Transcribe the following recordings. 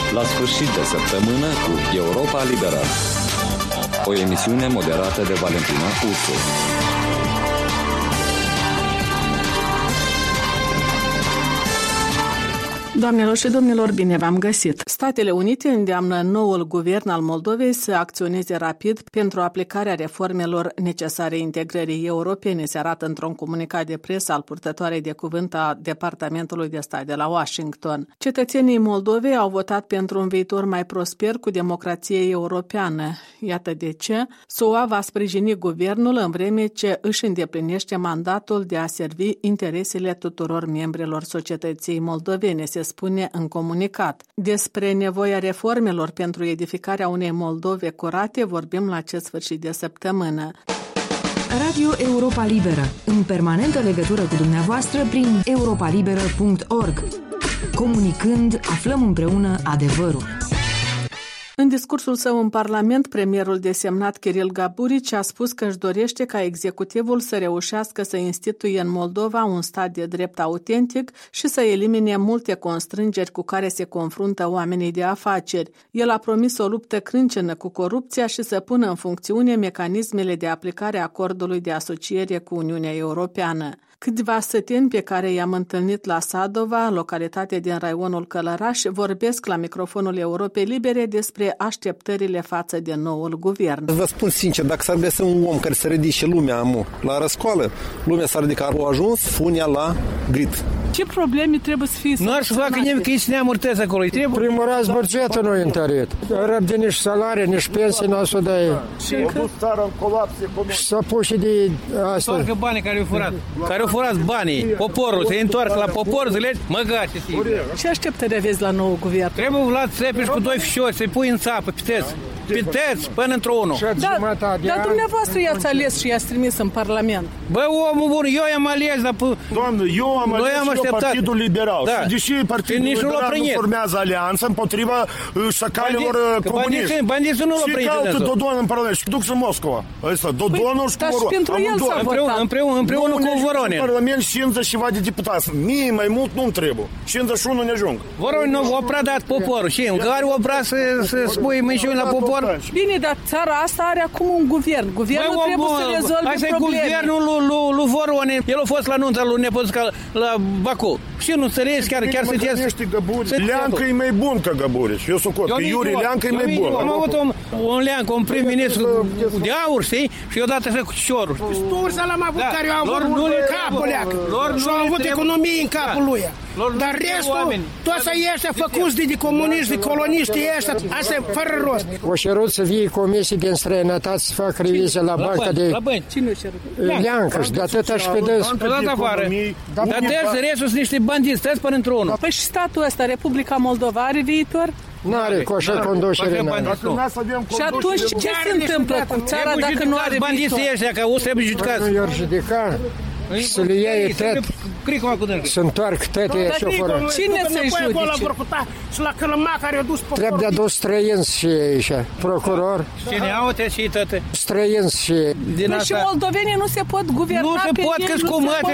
La sfârșit de săptămână cu Europa Liberă. O emisiune moderată de Valentina Ursu. Doamnelor și domnilor, bine v-am găsit! Statele Unite îndeamnă noul guvern al Moldovei să acționeze rapid pentru aplicarea reformelor necesare integrării europene, se arată într-un comunicat de presă al purtătoarei de cuvânt a Departamentului de Stat de la Washington. Cetățenii Moldovei au votat pentru un viitor mai prosper cu democrație europeană. Iată de ce SUA va sprijini guvernul în vreme ce își îndeplinește mandatul de a servi interesele tuturor membrilor societății moldovene, se spune în comunicat. Despre nevoia reformelor pentru edificarea unei Moldove curate vorbim la acest sfârșit de săptămână. Radio Europa Liberă, în permanentă legătură cu dumneavoastră prin europalibera.org. Comunicând, aflăm împreună adevărul. În discursul său în Parlament, premierul desemnat Kiril Gaburici a spus că își dorește ca executivul să reușească să instituie în Moldova un stat de drept autentic și să elimine multe constrângeri cu care se confruntă oamenii de afaceri. El a promis o luptă crâncenă cu corupția și să pună în funcțiune mecanismele de aplicare a acordului de asociere cu Uniunea Europeană. Câțiva săteni pe care i-am întâlnit la Sadova, localitate din raionul Călăraș, vorbesc la microfonul Europei Libere despre așteptările față de noul guvern. Vă spun sincer, dacă s-ar găsi un om care să ridice lumea la răscoală, lumea s-ar ridica. Au ajuns funia la grid. Ce probleme trebuie să fie? Nu ar să facă nimic, că ei se neamorteze acolo. Primul raz bugetul nu e întărit. Răbde nici salarii, nici pensii nu o să dai. Și s-a pus și de asta. Întoarcă banii care au furat. Care au furat banii. Poporul, se întoarcă la popor, înțelegi? Măgați. Ce așteptări aveți la nou guvern? Trebuie Vlad Țepeș cu doi fișori să-i pui în țapă, piteți, până într-unul. Dar dumneavoastră i-ați ales și i-ați trimis în Parlament. Bă, omul bun, eu i-am ales, dar... Doamne, eu am ales și Partidul Liberal. Da. Și deși Partidul Liberal nu formează alianță împotriva șacalilor comuniști. Bandiții nu l-au prins. Și caută Dodon în Parlament și duc în Moscova. Ăsta, Dodonul și cu Dar și pentru el s-a votat. Împreună cu Voronin. În Parlament 50 ceva de deputați. Mie mai mult nu-mi trebuie. 51 ne ajung. Voronin a pradat poporul. Și în care o vrea să spui minciuni la popor? Bine, dar țara asta are acum un guvern. Guvernul trebuie să rezolve probleme. Asta e guvernul lui Voronin. El a fost la nunța lui Nepoțca la Baku. Și nu înțelegi, chiar să te... Leancă e mai bun ca Gaburici. Eu sunt că Iuri Leancă e mai bun. Am avut un Leancă, un prim-ministru de aur, știi? Și odată așa cu ciorul. Sturza l-am avut care au avut capul leacă. Și au avut economie în capul lui. Dar restul, toți ăștia făcuți de comuniști, de coloniști ăștia, asta e fără rost. O cerut să vie comisii din străinătate să facă revizie la banca de... La bani. Cine o cerut? Leancă și de atâta și pe dâns. Pe dată afară. Dar restul sunt niște bandiți, stăți până într-unul. Păi și statul ăsta, Republica Moldova, are viitor? N-are coșa conducere. Și atunci ce se întâmplă cu țara dacă nu are viitor? Bandiții ăștia, că o să trebuie judecați. Nu i-or judeca. Să le iei tăt, să întoarcă tăte și-o fără. Cine să-i judice? Și la Călăma care a dus... Trebuie de dus străinți și aici, procuror. Cine au-te și tăte? Străinți și... Și moldovenii nu se pot guverna. Nu se pot, că-s cu măte,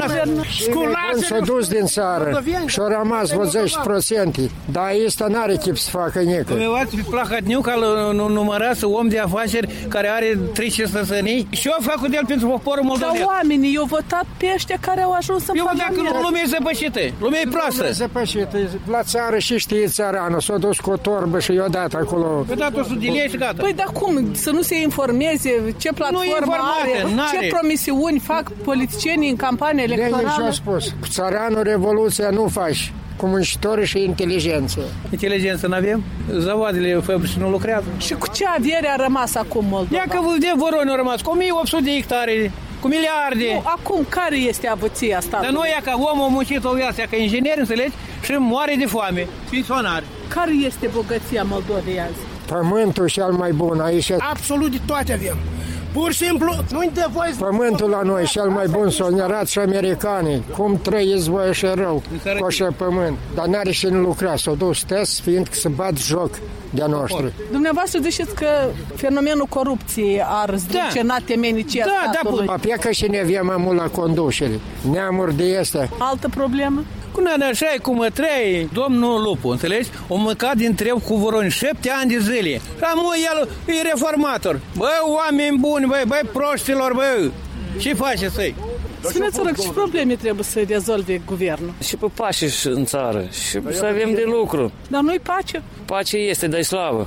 Sculați s-a dus din țară și-au rămas 80%. Dar ăsta n-are chip să facă nică. Dumneavoastră fi placatniu ca numărați om de afaceri care are 300 sănii și eu fac cu el pentru poporul moldoven. Dar oamenii, eu votat pe ăștia care au ajuns în Parlament. Eu dacă lumea e zăpășită, lumea e proastă. Lumea e zăpășită, la țară și știe țăranul, s-a dus cu o torbă și i-a dat acolo. Păi dat o sudile și gata. Păi dar cum? Să nu se informeze ce platformă are, ce promisiuni fac politicienii în campanie electorală? De-aia și-a spus, cu țăranul revoluția nu faci, cu muncitori și inteligență. Inteligență n-avem? Zavoadele și nu lucrează. Și cu ce avere a rămas acum Moldova? Ia că de Voronin a rămas cu 1800 de hectare, cu miliarde. Nu, acum care este avuția statului? Dar nu e ca omul a muncit o viață, ca inginer, înțelegi? Și moare de foame, pensionar. Care este bogăția Moldovei azi? Pământul cel mai bun aici. Absolut de toate avem. Pur și simplu, nu-i de voi... Pământul la noi cel mai bun s-au nerat și americanii. Cum trăiți voi așa rău cu așa pământ. Dar n-are și nu lucra. S-au dus test, fiindcă se bat joc de-a noștri. Dumneavoastră ziceți că fenomenul corupției ar zdruncinat temenicia statului. Apia că și ne avem mai mult la conducere. Neamuri de este. Altă problemă? Așa e cum trei domnul Lupu, înțelegi? O mâncat din treu cu voroni 7 ani de zile. Și el e reformator. Bă, oameni buni, băi, proștilor, bă. Ce face să-i? Spuneți-vă rog, ce probleme trebuie să rezolve guvernul? Și pe pace în țară, și să avem de lucru. Dar nu-i pace? Pace este, dar e slabă.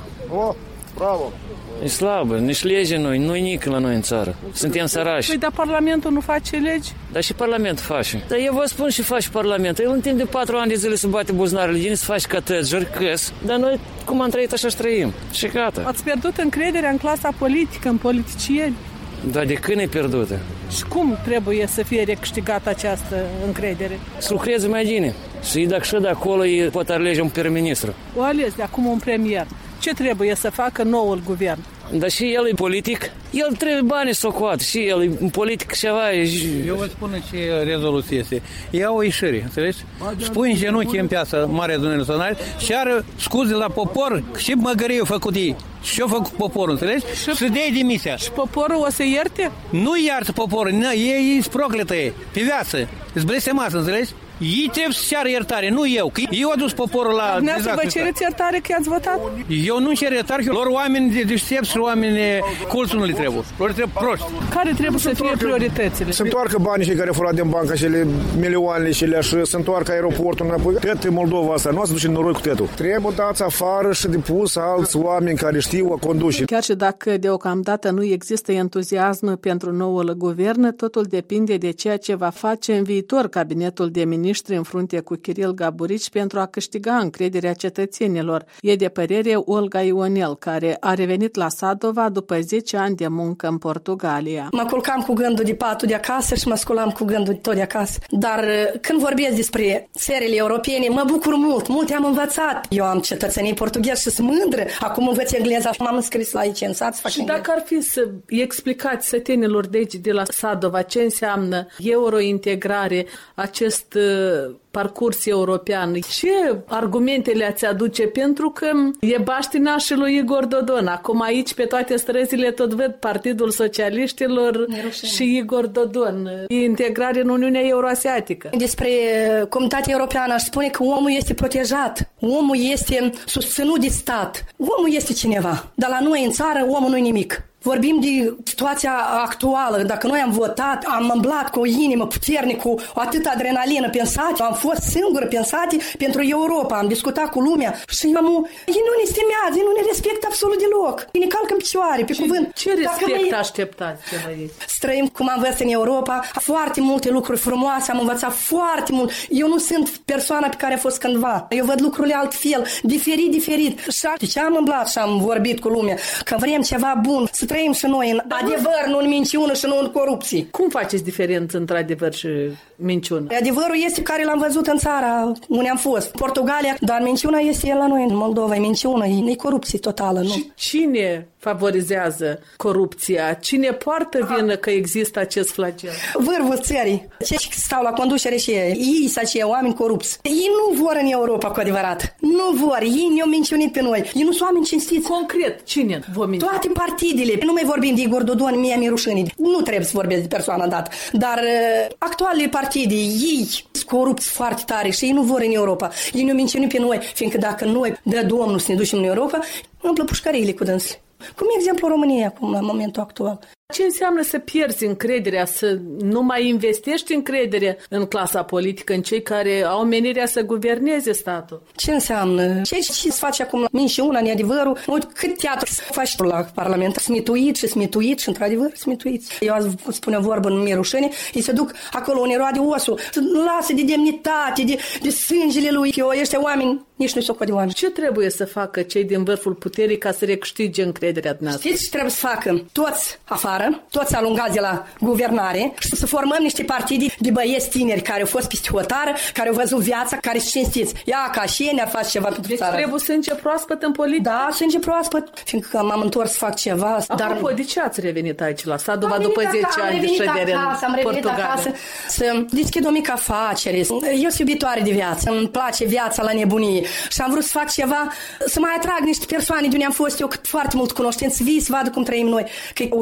Bravo! E slabă, nici lege nu-i nici la noi în țară. Suntem sărași. Păi, dar Parlamentul nu face legi? Dar și Parlamentul face. Dar eu vă spun și face Parlamentul. El în timp de 4 ani de zile se bate buzunarele, din să faci catăți, jărcăs. Dar noi, cum am trăit, așa și trăim. Și gata. Ați pierdut încrederea în clasa politică, în politicieni? Dar de când e pierdută? Și cum trebuie să fie recâștigată această încredere? Să lucreze mai bine. Și dacă și de acolo îi pot alege un prim-ministru. O ales de acum un premier. Ce trebuie să facă noul guvern? Dar și el e politic. El trebuie bani să o coată. Și el e politic ceva. Eu vă spun ce rezoluție este. Ia o ieșire, înțelegi? Spui în genunchi în piață Marea Adunare Națională și are scuze la popor și măgăriu făcut ei. Și ce-a făcut poporul, înțelegi? Să dea demisia. Și poporul o să ierte? Nu iartă poporul, ei sunt procletă pe viață. Îți blestemați, înțelegi? Ei trebuie să ceară iertare, nu eu. Că eu a dus poporul la dezastru. Vă cereți iertare că i-ați votat? Eu nu cer iertare, lor oameni de deștepți și oameni culți nu le trebuie. Lor trebuie proști. Care trebuie să fie prioritățile? Să întoarcă banii cei care au furat din bancă și milioanele și să întoarcă aeroportul înapoi. Tătă Moldova asta, nu o să duce noroi cu tătul. Trebuie dați afară și depus alți oameni care știu a conduce. Chiar și dacă deocamdată nu există entuziasm pentru noul guvern, totul depinde de ceea ce va face în viitor cabinetul de miniștri în frunte cu Kiril Gaburici pentru a câștiga încrederea cetățenilor. E de părere Olga Ionel, care a revenit la Sadova după 10 ani de muncă în Portugalia. Mă culcam cu gândul de patul de acasă și mă sculam cu gândul tot de acasă. Dar când vorbesc despre țările europene, mă bucur mult. Multe am învățat. Eu am cetățenii portughezi și sunt mândră. Acum învăț engleza și m-am înscris la aici în sat. Și dacă ar fi să explicați sătenilor de aici, de la Sadova, ce înseamnă eurointegrare, acest parcurs european, ce argumente le-ați aduce? Pentru că e baștina și lui Igor Dodon. Acum aici, pe toate străzile, tot văd Partidul Socialiștilor și Igor Dodon. Integrare în Uniunea Euroasiatică. Despre Comunitatea Europeană aș spune că omul este protejat. Omul este susținut de stat. Omul este cineva. Dar la noi în țară, omul nu e nimic. Vorbim de situația actuală. Dacă noi am votat, am îmblat cu o inimă puternică, cu atâta adrenalină pensate, am fost singură pensate pentru Europa, am discutat cu lumea și ei nu ne stimează, ei nu ne respectă absolut deloc. Ei ne calcă în picioare, pe cuvânt. Ce respect așteptați de la ei? Străim cum am văzut în Europa, foarte multe lucruri frumoase, am învățat foarte mult. Eu nu sunt persoana pe care a fost cândva. Eu văd lucrurile altfel, diferit. Și de ce am îmblat și am vorbit cu lumea? Că vrem ceva bun, să trăim și noi în adevăr, nu în minciună și nu în corupție. Cum faceți diferență între adevăr și minciună? Adevărul este care l-am văzut în țara unde am fost, Portugalia, dar minciuna este el la noi în Moldova, e minciună, e corupție totală. Nu? Și cine favorizează corupția? Cine poartă vină că există acest flagel? Vârful țării. Cei ce stau la conducere și ei sunt acei oameni corupți. Ei nu vor în Europa cu adevărat. Nu vor. Ei ne-au minciunit pe noi. Ei nu sunt oameni cinstiți. Concret, cine vă minți? Toate partidele. Nu mai vorbim de Igor Dodon, mie mi-e rușine. Nu trebuie să vorbesc de persoana dată. Dar actualele partide, ei sunt corupți foarte tare și ei nu vor în Europa. Ei ne-au minciunit pe noi, fiindcă dacă noi, de Domnul, să ne ducem în Europa, împlă pușcăriile cu dânsele. Cum e exemplu România acum, la momentul actual. Ce înseamnă să pierzi încrederea, să nu mai investești încredere în clasa politică, în cei care au menirea să guverneze statul? Ce înseamnă? Ce se face acum la minciuna, neadevărul? Uite, cât teatru se face la Parlament? Smituit și într-adevăr smituiți. Eu azi spune o vorbă, nu mi-e rușine, ei se duc acolo unde roade osul, să lasă de demnitate, de sângele lui, că ăștia oameni nici nu se ocupă de oameni. Ce trebuie să facă cei din vârful puterii ca să recâștige încrederea dumneavoastră? Știți ce trebuie să facă? Toți afară, toți alungați de la guvernare și să formăm niște partide de băieți tineri care au fost peste hotară, care au văzut viața, care sunt cinstiți. Ia, ca și ei ne-ar face ceva pentru țară. Trebuie sânge proaspăt în politică? Da, sânge proaspăt, fiindcă m-am întors să fac ceva. Apropo, de ce ați revenit aici la Sadova după 10 ani de ședere în Portugalia? Acasă, să deschid o mică afacere. Eu sunt iubitoare de viață, îmi place viața la nebunie și am vrut să fac ceva, să mai atrag niște persoane de unde am fost eu, cât foarte mult cunoștință, vii să vadă cum trăim noi, că au fost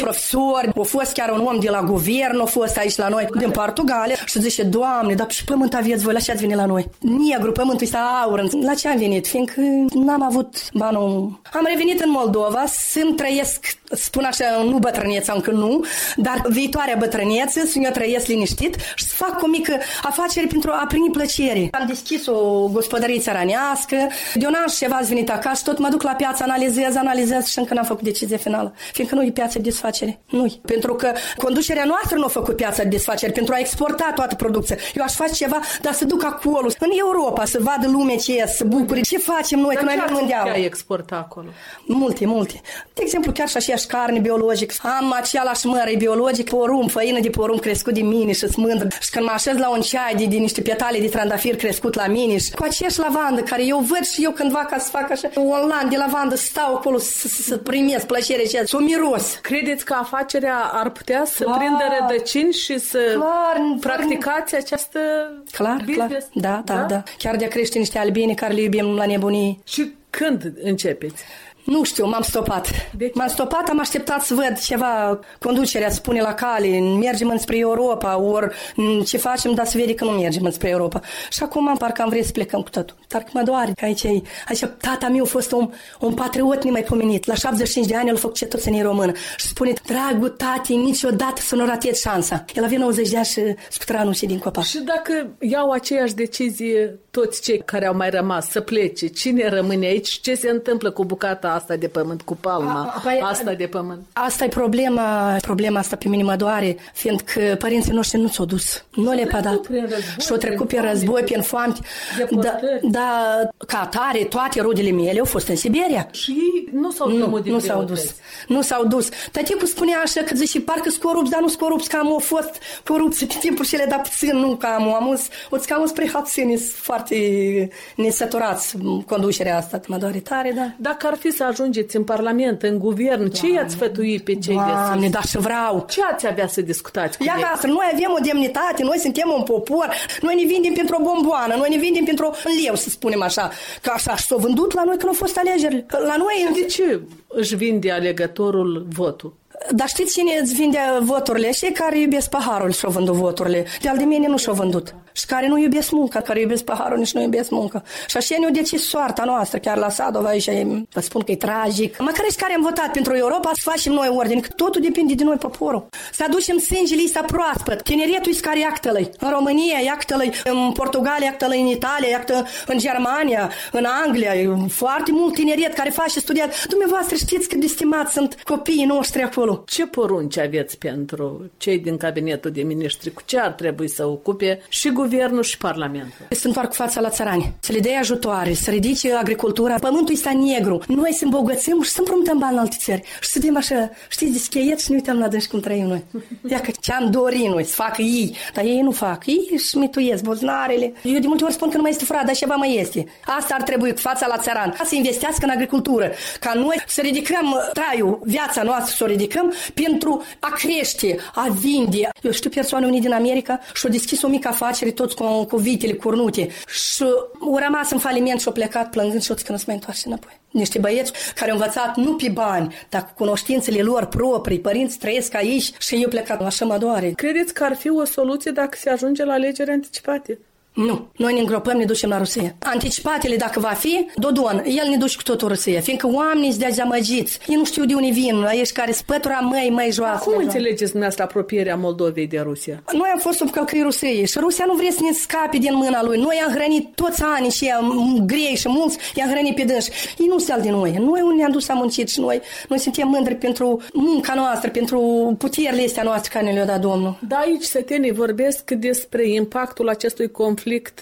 profesori, a fost chiar un om de la guvern, a fost aici la noi, din Portugalia, și zice, Doamne, dar și pământ aveți voi, la ce ați venit la noi? Negru, pământul ăsta aur, la ce am venit? Fiindcă n-am avut banul. Am revenit în Moldova să-mi trăiesc, spun așa, nu bătrâneță, încă nu, dar viitoarea bătrâneță, să eu trăiesc liniștit și să fac o mică afacere pentru a primi plăcere. Am deschis o gospodărie țărănească, de un an și ceva ați venit acasă, tot mă duc la piață, analizez și încă n-am făcut decizie finală, fiindcă nu e piață de desfacere. Nu. Pentru că conducerea noastră nu a făcut piața de desfacere pentru a exporta toată producția. Eu aș face ceva, dar să duc acolo, în Europa, să vadă lumea ce e, să bucure. Ce facem noi, că noi avem mondial? Dar ce exporta acolo? Multe. De exemplu, chiar și aceeași carne biologică. Am același măr biologic, porumb, făină de porumb crescut de mine și smândră. Și când mă așez la un ceai de niște petale de trandafir crescut la mine și cu aceeași lavandă, care eu văd și eu cândva ca să fac așa un lan de lavandă, stau acolo să primesc plăcere și să o miros. Credeți că afacerea ar putea să prindă rădăcini și să practicați această business? Clar. Da. Chiar de-a crește niște albine care le iubim la nebunie. Și când începeți? Nu știu, m-am stopat, am așteptat să văd ceva, conducerea spune la cale, mergem înspre Europa, ori ce facem, dar se vede că nu mergem înspre Europa. Și acum parcă am vrea să plecăm cu totul. Dar că mă doare, că aici tata meu a fost un patriot nemaipomenit. La 75 de ani el a făcut cetățenie română. Și spune, dragul tati, niciodată să nu ratezi șansa. El avea 90 de ani și sputra anunții din copac. Și dacă iau aceeași decizie toți cei care au mai rămas să plece, cine rămâne aici? Ce se întâmplă cu bucata asta de pământ, cu palma asta de pământ? Asta e problema asta pe mine mă doare, fiindcă părinții noștri nu s-au dus. Nu le-a padat. Și-au trecut pe război, pe foame. Da, ca atare, toate rudele mele au fost în Siberia. Și ei nu s-au dus. Tăticul spunea așa că zice, parcă sunt corupți, dar nu sunt corupți, că au fost corupți în timpul cele da puțin, nu că am spre hațini, foarte nesăturați conducerea asta, mă doare tare, da. Dacă ar fi să ajungeți în Parlament, în guvern, ce i-ați sfătui pe cei de sus? Da, și vreau. Ce ați avea să discutați cu ei? Noi avem o demnitate, noi suntem un popor, noi ne vindem pentru o bomboană, noi ne vindem pentru un leu, să spunem așa, că așa și s-au vândut la noi când au fost alegeri. La noi... De ce își vinde alegătorul votul? Dar știți cine îți vinde voturile? Cei care iubesc paharul și-au vândut voturile. De-al de mine nu și-au vândut. Și care nu iubesc munca, care iubesc paharul, nici nu iubesc munca. Și așa ne-au decis soarta noastră, chiar la Sadova aici, vă spun că e tragic. Măcar și care am votat pentru Europa, să facem noi ordine, că totul depinde de noi, poporul. Să aducem sângele ăsta proaspăt. Tineretul e care iactă-l în România, iactă-l în Portugalia, iactă-l în Italia, iactă în Germania, în Anglia. E foarte mult tineret care face studiat. Dumneavoastră știți cât de stimați sunt copiii noștri acolo. Ce porunci aveți pentru cei din cabinetul de miniștri? Cu ce ar trebui să ocupe și guvernul și parlamentul? Să întoarcă fața la țărani, să le dea ajutoare, să ridice agricultura. Pământul ăsta negru. Noi să îmbogățim și să împrumutăm bani în alte țări. Și să vedem așa, știți, de scheiet și ne uităm la dânsi cum trăim noi. Ia că ce-am dorit noi să facă ei, dar ei nu fac. Ei își mituiesc buznarele. Eu de multe ori spun că nu mai este frat, dar ceva mai este. Asta ar trebui cu fața la țăran. Să investească în agricultură. Ca noi să ridicăm traiul, viața noastră să o ridicăm pentru a crește, a vinde. Eu știu persoane unii din America și-au deschis o mică afacere toți cu vitele cornute și au rămas în faliment și au plecat plângând și au zis că nu se mai întoarce înapoi. Niște băieți care au învățat nu pe bani, dar cu cunoștințele lor proprii, părinți trăiesc aici și eu plecat. Așa mă doare. Credeți că ar fi o soluție dacă se ajunge la alegeri anticipate? Nu. Noi ne îngropăm, ne ducem la Rusia. Anticipatele, dacă va fi, Dodon, el ne duce cu totul Rusia, fiindcă oamenii sunt dezamăgiți. Ei nu știu de unde vin, aici care spătura mai joasă. Cum înțelegeți dumneavoastră apropierea Moldovei de Rusia? Noi am fost sub călcâi Rusiei și Rusia nu vrea să ne scape din mâna lui. Noi am hrănit toți anii și grei și mulți, i-am hrănit pe dânsi. Ei nu se de noi. Noi unde ne-am dus, am muncit și noi suntem mândri pentru munca noastră, pentru puterile astea noastre care ne le-a dat Domnul. Da, aici sătenii vorbesc despre impactul acestui conflict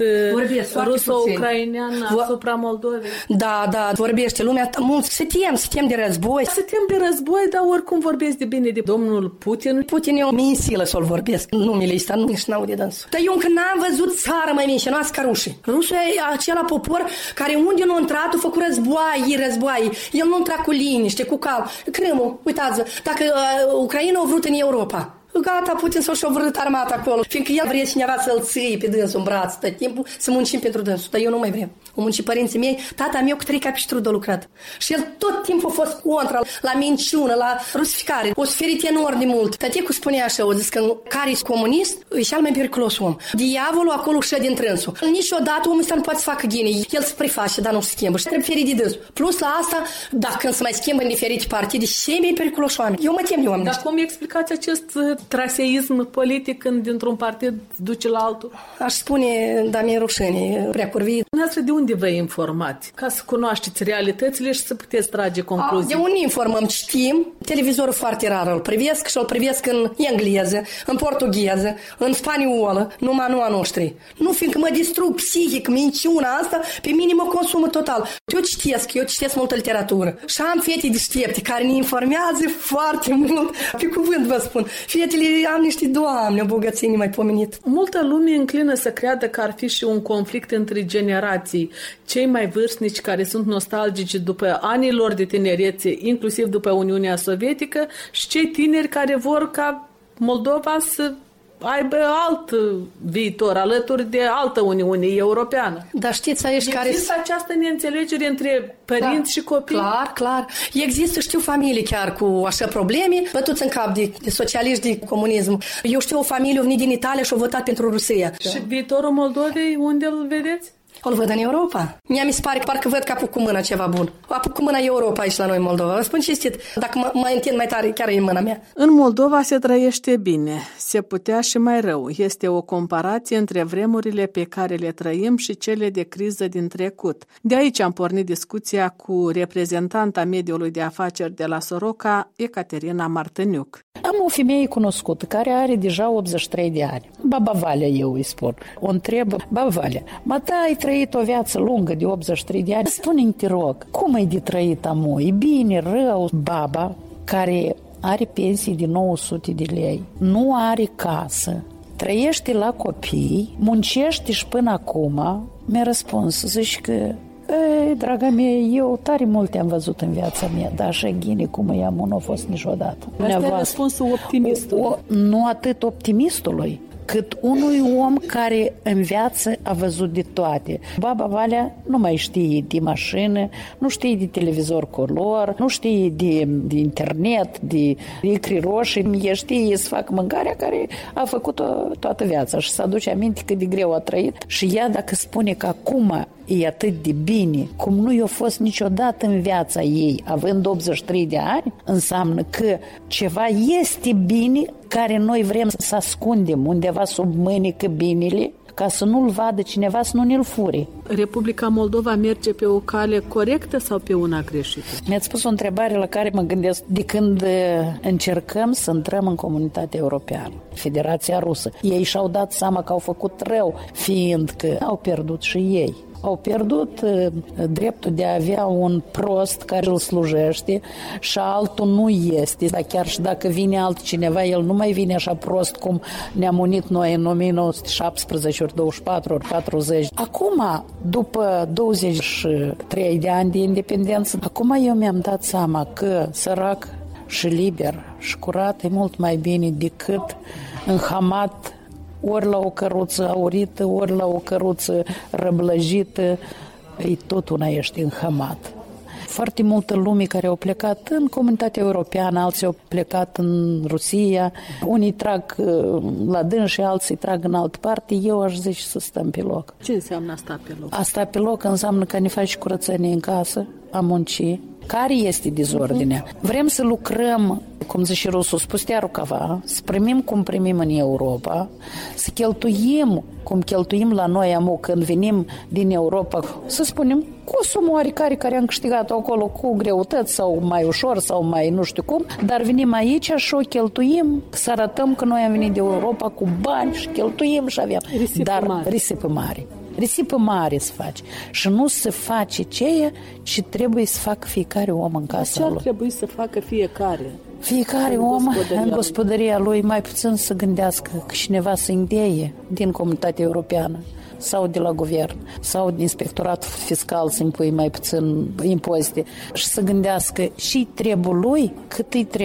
ruso-ucrainean asupra Moldovei. Da, vorbește lumea mulți. Suntem de război. Suntem de război, dar oricum vorbesc de bine de domnul Putin. Putin eu mi-insilă să-l vorbesc. Numele ăsta nu nici n-au de dânsul. Dar eu încă n-am văzut țară mai mincinoasă ca rușii. Rusul e acela popor care unde nu a intrat, a făcut războaie. El nu a intrat cu liniște, cu calm. Crâmul, uitați, dacă Ucraina a vrut în Europa, Gata, Putin s-a șovărât armata acolo, fiindcă el vrea cineva să-l ții pe dânsul în braț tot timpul, să muncim pentru dânsul, dar eu nu mai vreau. O munci părinții mei, tata meu cu 3 capiștrudă a lucrat. Și el tot timpul a fost contra, la minciună, la rusificare. O suferit enorm de mult. Tăticu spunea așa, o zis că care e comunist, e cel mai periculos om. Diavolul acolo șă din trânsul. Niciodată omul ăsta nu poate să facă ghine. El se preface, dar nu se schimbă. Și trebuie ferit de dânsul. Plus la asta, dacă când se mai schimbă în diferite partide, cei mai periculoși oameni. Eu mă tem de oameni. Dar cum explicați acest traseism politic când dintr-un partid duce la altul? Aș spune, dar mi-e rușine, prea curvit. Dumneavoastră de unde vă informați? Ca să cunoașteți realitățile și să puteți trage concluzii. De unde informăm? Știm. Televizorul foarte rar îl privesc și îl privesc în engleză, în portugheză, în spaniolă, numai nu a noștri. Nu, fiindcă mă distrug psihic, minciuna asta, pe mine mă consumă total. Eu citesc multă literatură. Și am fete deștepte care ne informează foarte mult. Pe cuvânt vă spun. Fetele am niște doamne, o bogăție nemaipomenit. Multă lume înclină să creadă că ar fi și un conflict între generații. Cei mai vârstnici care sunt nostalgici după anii lor de tinerețe, inclusiv după Uniunea Sovietică, și cei tineri care vor ca Moldova să aibă alt viitor, alături de altă Uniune Europeană. Dar știți aici care... Există această neînțelegere între părinți și copii? Clar. Există, știu, familii chiar cu așa probleme, bătuți în cap de socialiști, de comunism. Eu știu o familie venit din Italia și a votat pentru Rusia. Și viitorul Moldovei, unde îl vedeți? O văd în Europa. Mi se pare că parcă văd că apuc cu mâna ceva bun. Apuc cu mâna Europa aici la noi în Moldova. Vă spun cinstit, dacă mă întind mai tare, chiar e în mâna mea. În Moldova se trăiește bine, se putea și mai rău. Este o comparație între vremurile pe care le trăim și cele de criză din trecut. De aici am pornit discuția cu reprezentanta mediului de afaceri de la Soroca, Ecaterina Martăniuc. Am o femeie cunoscută care are deja 83 de ani. Baba Valea, eu îi spun. O întreb, Baba Valea, ai trăit o viață lungă de 83 de ani? Spune-mi, te rog, cum e de trăit, amu? E bine, rău? Baba, care are pensii de 900 de lei, nu are casă, trăiește la copii, muncește și până acum, mi-a răspuns, zici că draga mea, eu tare multe am văzut în viața mea, dar așa ghine cum e amu nu a fost niciodată. Asta e răspunsul optimistului. Nu atât optimistului, cât unui om care în viață a văzut de toate. Baba Valea nu mai știe de mașină, nu știe de televizor color, nu știe de internet, de icri roșii, ea știe să facă mâncarea care a făcut-o toată viața și să aduce aminte cât de greu a trăit. Și ea dacă spune că acum e atât de bine, cum nu i-a fost niciodată în viața ei, având 83 de ani, înseamnă că ceva este bine care noi vrem să ascundem undeva sub mânecă binele, ca să nu-l vadă cineva, să nu ne-l fure. Republica Moldova merge pe o cale corectă sau pe una greșită? Mi-ați spus o întrebare la care mă gândesc de când încercăm să intrăm în Comunitatea Europeană, Federația Rusă. Ei și-au dat seama că au făcut rău, fiindcă au pierdut și ei. Au pierdut dreptul de a avea un prost care îl slujește și altul nu este. Dar chiar și dacă vine altcineva, el nu mai vine așa prost cum ne-am unit noi în 1917 ori 24 ori 40. Acum, după 23 de ani de independență, acum eu mi-am dat seama că sărac și liber și curat e mult mai bine decât înhamat ori la o căruță aurită, ori la o căruță răblăjită, e tot una ești înhamat. Foarte multă lume care au plecat în Comunitatea Europeană, alții au plecat în Rusia, unii trag la dâns și alții trag în altă parte, eu aș zice să stăm pe loc. Ce înseamnă a sta pe loc? A sta pe loc înseamnă că ne faci curățenie în casă, a munci. Care este dezordinea? Vrem să lucrăm, cum zice rusul, spustea rukava, să primim cum primim în Europa, să cheltuim cum cheltuim la noi amu când venim din Europa, să spunem, cu o sumă oarecare care am câștigat acolo cu greutăți sau mai ușor sau mai nu știu cum, dar venim aici și o cheltuim, să arătăm că noi am venit de Europa cu bani și cheltuim și avem. Risipă mare. Risipă mare să faci. Și nu se face ceea ce trebuie să facă fiecare om în casa lui. Ce ar trebui să facă fiecare? Fiecare om în gospodăria lui mai puțin să gândească că cineva să îndie din Comunitatea Europeană sau de la guvern sau din inspectoratul fiscal să impui mai puțin impozite și să gândească și trebuie lui cât îi trebuie.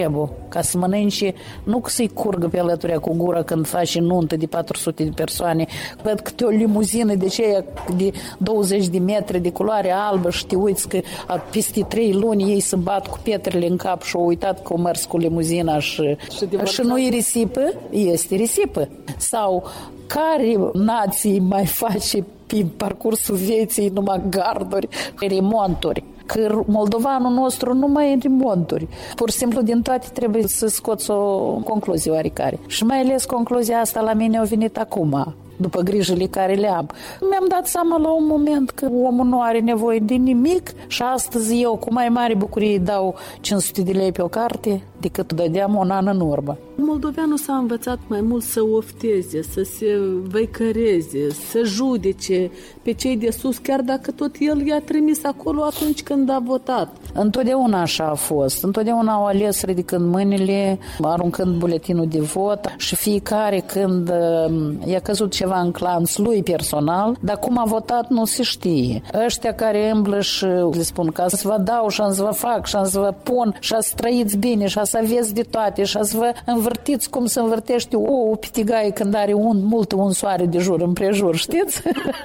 ca să mănânce, nu să-i curgă pe alăturea cu gura când faci nuntă de 400 de persoane, văd câte o limuzină de aceea de 20 de metri de culoare albă și te uiți că peste 3 luni ei se bat cu pietrele în cap și au uitat că au mers cu limuzina și nu e risipă, este risipă. Sau care nații mai face pe parcursul vieții numai garduri, remonturi? Că moldovanul nostru nu mai e remonturi. Pur și simplu din toate trebuie să scoți o concluzie oarecare. Și mai ales concluzia asta la mine a venit acum, după grijile care le am. Mi-am dat seama la un moment că omul nu are nevoie de nimic și astăzi eu cu mai mare bucurie dau 500 de lei pe o carte decât dădeam un an în urmă. Moldoveanul s-a învățat mai mult să ofteze, să se văicăreze, să judece pe cei de sus, chiar dacă tot el i-a trimis acolo atunci când a votat. Întotdeauna așa a fost. Întotdeauna au ales ridicând mâinile, aruncând buletinul de vot și fiecare când i-a căzut ceva în clanț lui personal, dar cum a votat nu se știe. Ăștia care îmblă și le spun că să vă dau și să vă fac și să vă pun și să trăiți bine și să aveți de toate și să vă învârtiți cum se învârtește o pitigaie când are multă unsoare de jur împrejur, știți?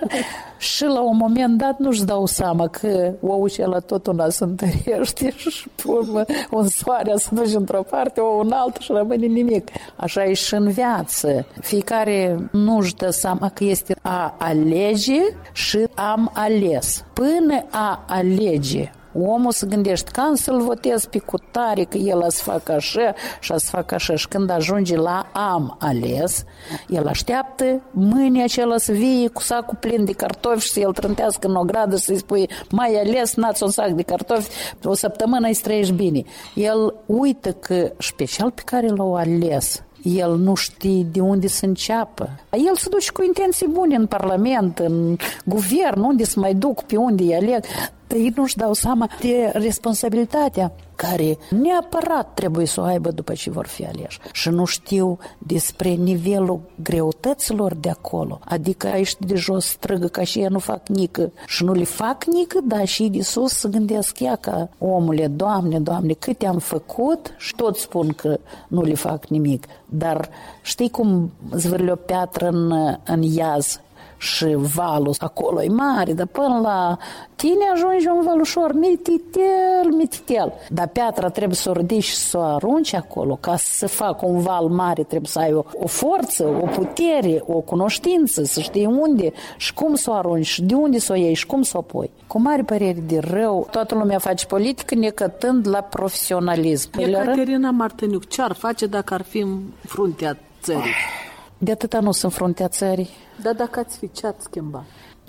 Și la un moment dat nu-și dau seama că oul acela tot una se întărește și pe urmă unsoarea se duce într-o parte, o în altă și rămâne nimic. Așa e și în viață. Fiecare nu-și dă seama că este a alege și am ales. Până a alege, omul se gândește că să-l votez pe cutare, că el a să facă așa și a să facă așa. Și când ajunge la am ales, el așteaptă mâine acela să vie cu sacul plin de cartofi și să-l trântească în o gradă, să-i spui mai ales, n-ați un sac de cartofi, o săptămână îi străiești bine. El uită că special pe care l-au ales, el nu știe de unde să înceapă. El se duce cu intenții bune în Parlament, în guvern, unde să mai duc, pe unde îi aleg. Dar ei nu-și dau seama de responsabilitatea care neapărat trebuie să o aibă după ce vor fi aleși. Și nu știu despre nivelul greutăților de acolo. Adică aici de jos străgă ca și ei nu fac nică. Și nu le fac nică, dar și de sus să gândesc ea ca omule, Doamne, Doamne, câte am făcut și tot spun că nu le fac nimic. Dar știi cum zvârle o piatră în iaz și valul acolo e mare, dar până la tine ajunge un val ușor, mititel. Dar piatra trebuie să o ridici și să o arunci acolo. Ca să facă un val mare trebuie să ai o forță, o putere, o cunoștință, să știi unde și cum să o arunci și de unde să o iei și cum să o pui. Cu mare părere de rău, toată lumea face politică necătând la profesionalism. Ecaterina Martiniuc, ce ar face dacă ar fi în fruntea țării? De atâta nu sunt fruntea țării. Dar dacă ați fi, ce ați schimba?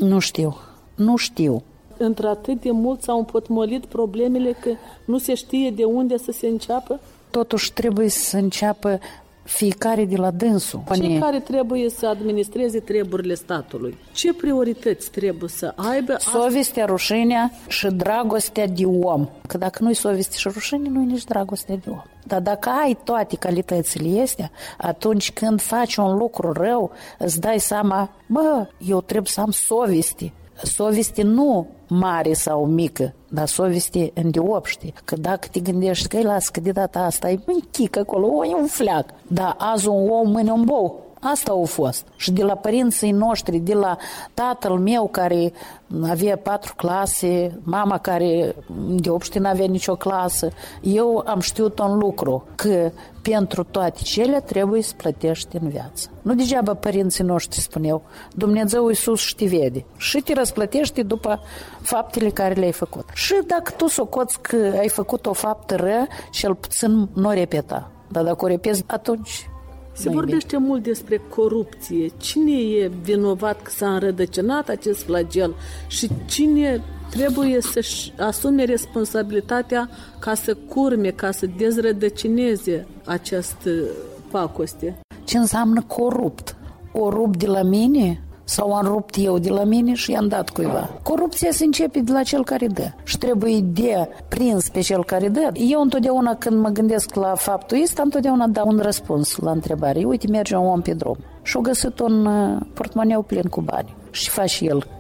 Nu știu. Într-atât de mult s-au împotmolit problemele că nu se știe de unde să se înceapă? Totuși trebuie să înceapă fiecare de la dânsul. Cei care trebuie să administreze treburile statului, ce priorități trebuie să aibă? Sovestea, rușinea și dragostea de om. Că dacă nu-i soveste și rușine, nu-i nici dragostea de om. Dar dacă ai toate calitățile astea, atunci când faci un lucru rău, îți dai seama, eu trebuie să am soveste. Soveste nu mare sau mică, dar soveste îndeopște. Că dacă te gândești că las că de data asta e un chic acolo, e un fleac, dar azi un om, mâine un bou. Asta a fost. Și de la părinții noștri, de la tatăl meu care avea 4 clase, mama care deopște n-avea nicio clasă, eu am știut un lucru, că pentru toate cele trebuie să plătești în viață. Nu degeaba părinții noștri spuneau, Dumnezeu Iisus și te vede și te răsplătește după faptele care le-ai făcut. Și dacă tu socoți că ai făcut o faptă rea, cel puțin nu o repeta. Dar dacă o repezi, atunci... Se vorbește mult despre corupție. Cine e vinovat că s-a înrădăcinat acest flagel și cine trebuie să-și asume responsabilitatea ca să curme, ca să dezrădăcineze această pacoste? Ce înseamnă corupt? O rup de la mine? Sau am rupt eu de la mine și i-am dat cuiva? Corupția se începe de la cel care dă și trebuie de prins pe cel care dă. Eu întotdeauna când mă gândesc la faptul ăsta, întotdeauna dau un răspuns la întrebare. Uite, merge un om pe drum și-a găsit un portmoneu plin cu bani și face el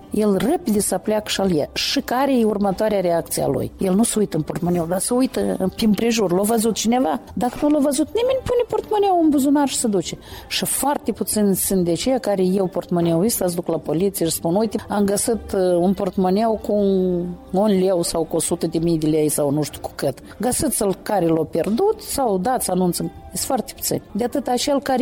el repede să pleacă și-l ia. Și care e următoarea reacție a lui? El nu se uită în portmoneu, dar se uită prin prejur. L-a văzut cineva? Dacă nu l-a văzut, nimeni pune portmoneu în buzunar și se duce. Și foarte puțin sunt de aceia care iau portmoneu ăsta, se duc la poliție și spun, uite, am găsit un portmoneu cu un leu sau cu 100.000 de lei sau nu știu cu cât. Găsiți-l care l-a pierdut sau dați anunț. E foarte puțin. De atât acel care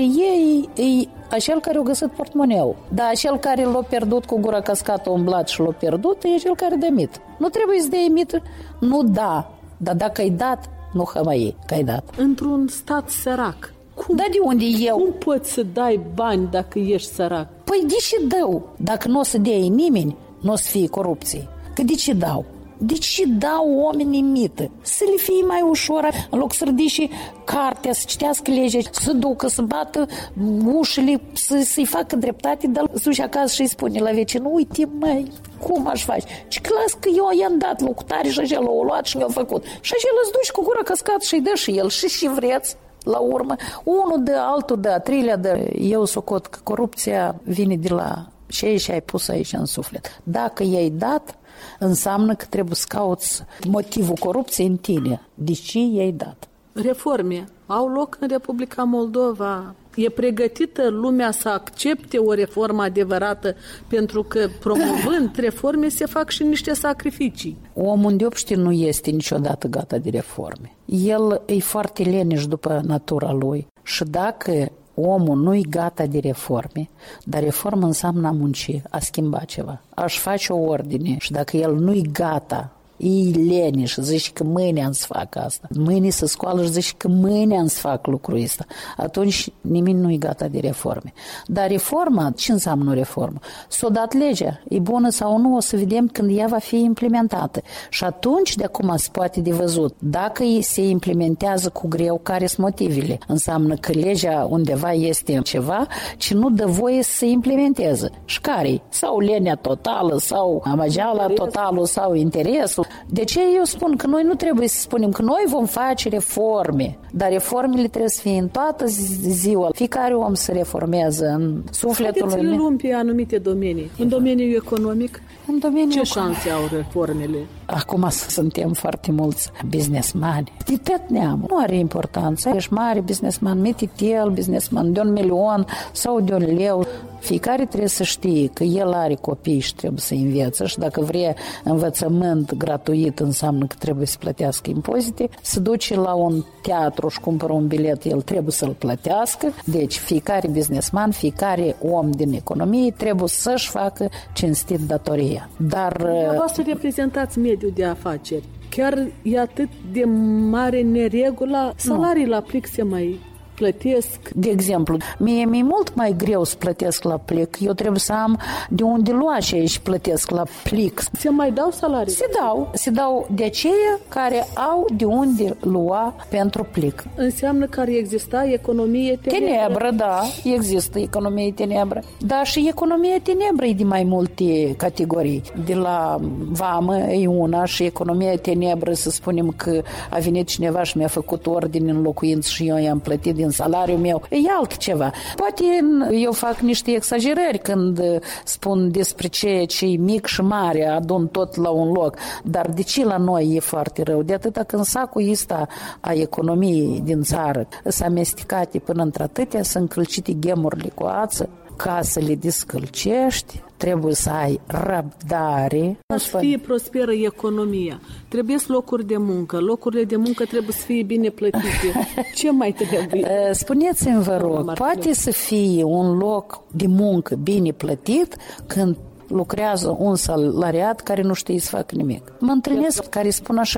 e acel care a găsit portmoneu. Dar acel care l-a pierdut cu gura cascată, umblat și l-a pierdut, e cel care dă mită. Nu trebuie să dea mită, nu da. Dar dacă ai dat, nu hămăi că ai dat. Într-un stat sărac, Dar de unde eu? Cum poți să dai bani dacă ești sărac? Păi de ce dau? Dacă nu o să dea nimeni, nu o să fie corupție. Că de ce dau? De ce dau oamenii mită? Să le fie mai ușor, în loc să ridice cartea, să citească legea, să ducă, să bată ușile, să-i facă dreptate, dar să duce acasă și îi spune la vecinul, uite măi, cum aș face? Ce clas că eu i-am dat locutare și așa l-au luat și mi-au făcut. Și așa îți duci cu gura cascat și îi dă și el și vreți. La urmă, unul de altul de a treilea de... Eu socot că corupția vine de la ce ai pus aici în suflet. Dacă i-ai dat, înseamnă că trebuie să cauți motivul corupției în tine. De ce i-ai dat? Reforme au loc în Republica Moldova. E pregătită lumea să accepte o reformă adevărată, pentru că promovând reforme se fac și niște sacrificii. Omul de obște nu este niciodată gata de reforme. El e foarte leniș după natura lui și dacă omul nu-i gata de reforme, dar reformă înseamnă a munci, a schimba ceva, aș face o ordine și dacă el nu-i gata, e leniș și zice că mâine am să fac asta. Mâine se scoală și zice că mâine am să fac lucrul ăsta. Atunci nimeni nu e gata de reforme. Dar reforma, ce înseamnă o reformă? S-o dat legea, e bună sau nu, o să vedem când ea va fi implementată. Și atunci de acum se poate de văzut. Dacă se implementează cu greu, care sunt motivele? Înseamnă că legea undeva este ceva ce nu dă voie să se implementeze. Și care? Sau lenea totală, sau amageala totală, sau interesul. De ce eu spun că noi nu trebuie să spunem că noi vom face reforme, dar reformele trebuie să fie în toată ziua. Fiecare om se reformează în sufletul lui. Haideți să luăm pe anumite domenii. În domeniul economic, ce șanse au reformele? Acum suntem foarte mulți businessmani. De tot neamul. Nu are importanță. Ești mare businessman, mititel, businessman de 1.000.000 sau de 1 leu. Fiecare trebuie să știe că el are copii și trebuie să învețe și dacă vrea învățământ gratuit înseamnă că trebuie să plătească impozite. Se duce la un teatru și cumpără un bilet, el trebuie să-l plătească. Deci fiecare businessman, fiecare om din economie trebuie să-și facă cinstit datoria. Dar dumneavoastră reprezentați mediul de afaceri. Chiar e atât de mare neregula, salariile la plic se mai plătesc. De exemplu, mie mi-e mult mai greu să plătesc la plic. Eu trebuie să am de unde lua și aici plătesc la plic. Se mai dau salarii? Se dau de aceia care au de unde lua pentru plic. Înseamnă că ar exista economie tenebră? Da, există economie tenebră. Dar și economia tenebră e de mai multe categorii. De la vamă e una și economia tenebră, să spunem că a venit cineva și mi-a făcut ordine în locuință și eu i-am plătit din salariul meu, e altceva. Poate eu fac niște exagerări când spun despre ce e mic și mare, adun tot la un loc, dar de ce la noi e foarte rău? De atâta când sacul ăsta a economiei din țară sunt amestecate până într-atâtea, sunt încălcite ghemurile cu ață, ca să le descălcești, trebuie să ai răbdare. Să fie prosperă economia. Trebuie locuri de muncă. Locurile de muncă trebuie să fie bine plătite. Ce mai trebuie? Spuneți-mi, vă rog, poate să fie un loc de muncă bine plătit când lucrează un salariat care nu știe să facă nimic. Mă întâlnesc care spun așa,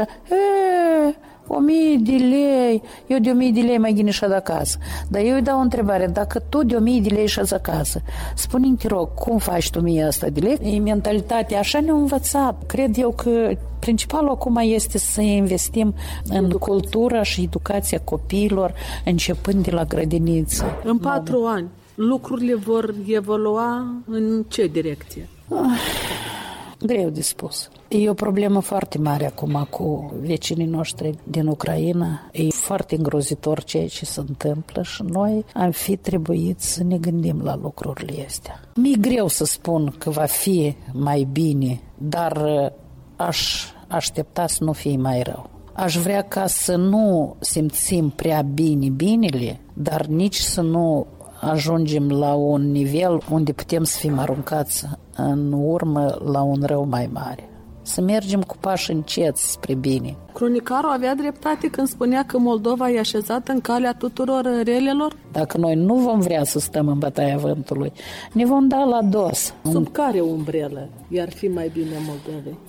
1.000 de lei, eu de 1.000 de lei mai gine și-ad acasă. Dar eu îi dau o întrebare, dacă tu de 1.000 de lei și-azi acasă, spune-mi, te rog, cum faci tu 1.000 asta de lei? E mentalitatea, așa ne-au învățat. Cred eu că principalul acum este să investim în cultura și educația copiilor, începând de la grădiniță. În 4 ani, lucrurile vor evolua în ce direcție? Greu de spus. E o problemă foarte mare acum cu vecinii noștri din Ucraina. E foarte îngrozitor ceea ce se întâmplă și noi am fi trebuit să ne gândim la lucrurile astea. Mi-e greu să spun că va fi mai bine, dar aș aștepta să nu fie mai rău. Aș vrea ca să nu simțim prea bine binele, dar nici să nu ajungem la un nivel unde putem să fim aruncați în urmă la un rău mai mare. Să mergem cu pași înceți spre bine. Cronicarul avea dreptate când spunea că Moldova e așezată în calea tuturor relelor? Dacă noi nu vom vrea să stăm în bătaia vântului, ne vom da la dos. Sub care umbrelă i-ar fi mai bine Moldovei?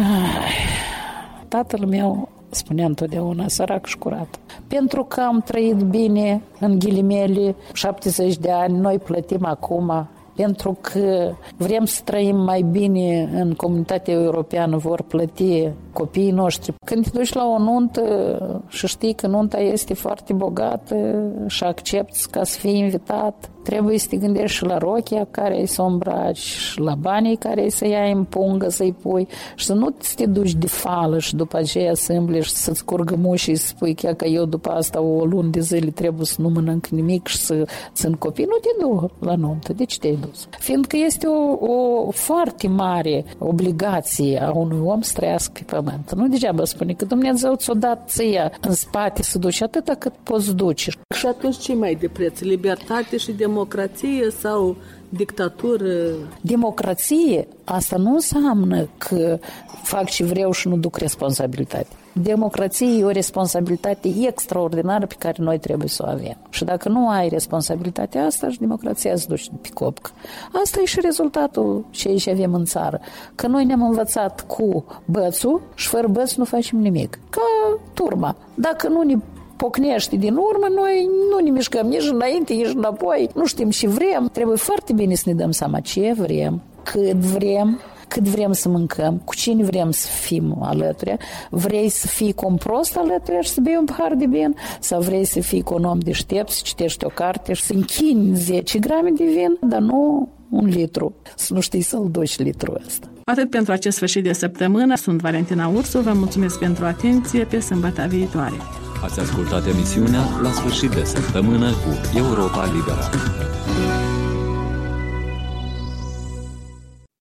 Tatăl meu spunea întotdeauna, sărac și curat. Pentru că am trăit bine, în ghilimele, 70 de ani, noi plătim acum. Pentru că vrem să trăim mai bine în comunitatea europeană, vor plăti copiii noștri. Când te duci la o nuntă și știi că nunta este foarte bogată și accepti ca să fii invitat, trebuie să te gândești și la rochia care îi să o îmbraci, și la banii care îi să iai în pungă, să-i pui și să nu te duci de fală și după aceea să îmbli și să-ți curgă mușii și să spui că eu după asta o lună de zile trebuie să nu mănânc nimic și să țin copii. Nu te duc la nuntă. De ce te-ai dus? Fiindcă este o foarte mare obligație a unui om să trăiască pe pământ. Nu degeaba spune că Dumnezeu ți-o dat ție în spate să duci atâta cât poți duce. Și atunci ce mai de preț? Libertate și democrație sau dictatură? Democrație, asta nu înseamnă că fac ce vreau și nu duc responsabilitate. Democrație e o responsabilitate extraordinară pe care noi trebuie să o avem. Și dacă nu ai responsabilitatea asta, și democrația îți duce pe copcă. Asta e și rezultatul ceea ce avem în țară. Că noi ne-am învățat cu bățul și fără băț nu facem nimic. Ca turma. Dacă nu ne pocnește din urmă, noi nu ne mișcăm nici înainte, nici înapoi. Nu știm ce vrem. Trebuie foarte bine să ne dăm seama ce vrem, cât vrem să mâncăm, cu cine vrem să fim alături. Vrei să fii cu un prost alături și să bei un pahar de vin? Sau vrei să fii cu un om deștept, să citești o carte și să închini 10 grame de vin, dar nu 1 litru, să nu știi să-l duci litrul ăsta. Atât pentru acest sfârșit de săptămână. Sunt Valentina Ursu, vă mulțumesc pentru atenție, pe sâmbătă viitoare. Ați ascultat emisiunea La sfârșit de săptămână cu Europa Liberă.